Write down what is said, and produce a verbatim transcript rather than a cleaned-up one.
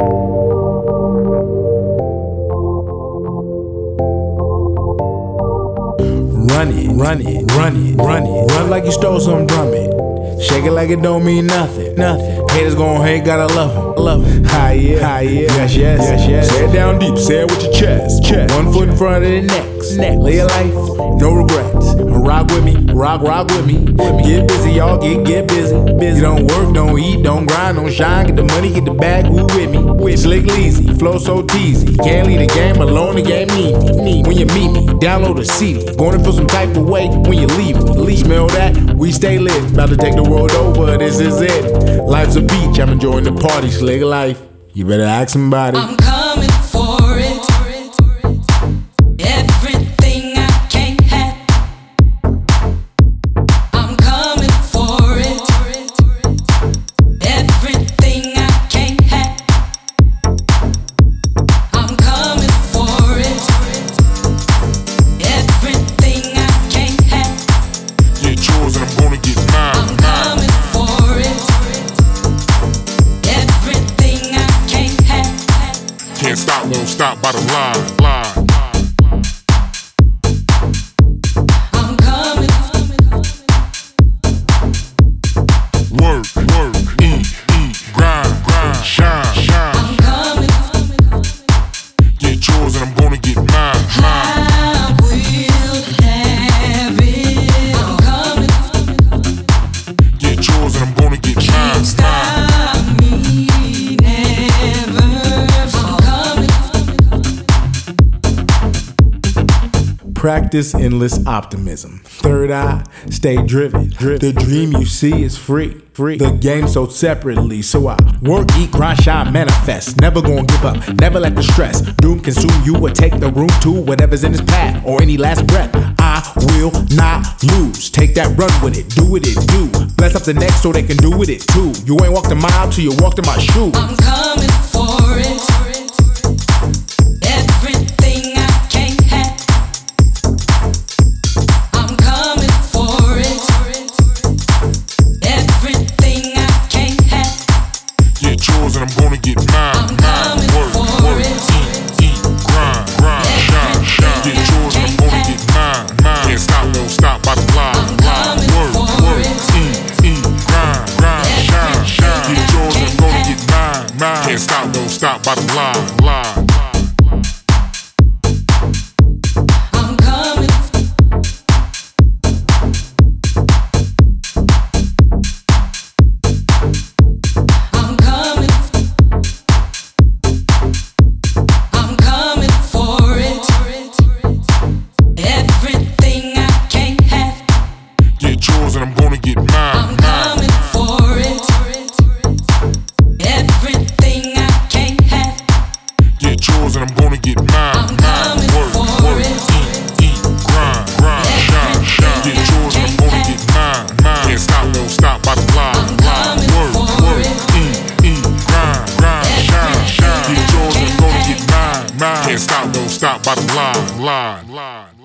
Run it, run it, run it, run it. Run like you stole some from it. Shake it like it don't mean nothing, nothing. Haters gon' hate, gotta love him, love him. Hi, yeah, hi, yeah. Yes, yes, yes, yes. Say it down deep, say it with your chest, chest. One foot in front of the next, next. Live your life, no regrets. Rock with me, rock, rock with me. Get busy, y'all, get, get busy. Busy, don't work, don't eat, don't grind, don't shine. Get the money, get the bag, who with me? With Slick Leezy, flow so teasy. Can't leave the game alone, the game need me. When you meet me, download a C D. Gonna feel some type of way when you leave me. Leave, smell that, we stay lit. About to take the world over, this is it. Life's a beach, I'm enjoying the party, Slick life. You better ask somebody. I'm coming for it. Everything I can't have. I'm coming for it. Everything I can't have. I'm coming for it. Everything I can't have. Get yours and I'm gonna get mine. I'm coming for it. Everything I can't have. Can't stop, won't stop by the line, line. I'm coming. Work, work, eat, eat, grind, grind, shine, shine. I'm coming. Get yours and I'm gonna get mine, mine. I will have it. I'm coming. Get yours and I'm gonna get mine, mine. Stop me, never. I'm coming. Practice endless optimism. Third eye, stay driven. The dream you see is free. Free. The game sold separately, so I work, eat, grind, shine, manifest. Never gonna give up, never let the stress doom consume you or take the room to whatever's in his path or any last breath. I will not lose. Take that, run with it, do what it do. Bless up the next so they can do with it too. You ain't walked a mile till you walked in my shoes. I'm coming for it. Everything I can't have. I'm coming for it. Everything I can't have. Get yours and I'm gonna get mine, I'm mine. coming Work, for work, it. eat, eat, grind, grind, shine, shine. Get yours and I'm gonna get mine, mine. Can't stop, won't stop by the line, I'm line. coming Work, for work, it. eat, eat, grind, grind, shine, shine. Get yours and I'm gonna get mine, mine. Can't stop, won't stop by the line, line. I'm coming. I'm coming. I'm coming for it. Everything I can't have. Get yours and I'm gonna get mine, I'm mine. coming for it. Everything I can't have. Get yours and I'm gonna get mine, I'm mine. coming Work, for work, it. eat, eat, grind, grind, shine, shine. Get yours and I'm gonna get mine, mine. Can't stop, won't stop by the line, I'm line. coming Work, for work, it. eat, eat, grind, grind, shine, shine. Get yours and I'm gonna get mine, mine. Can't stop, won't stop by the line, line, line.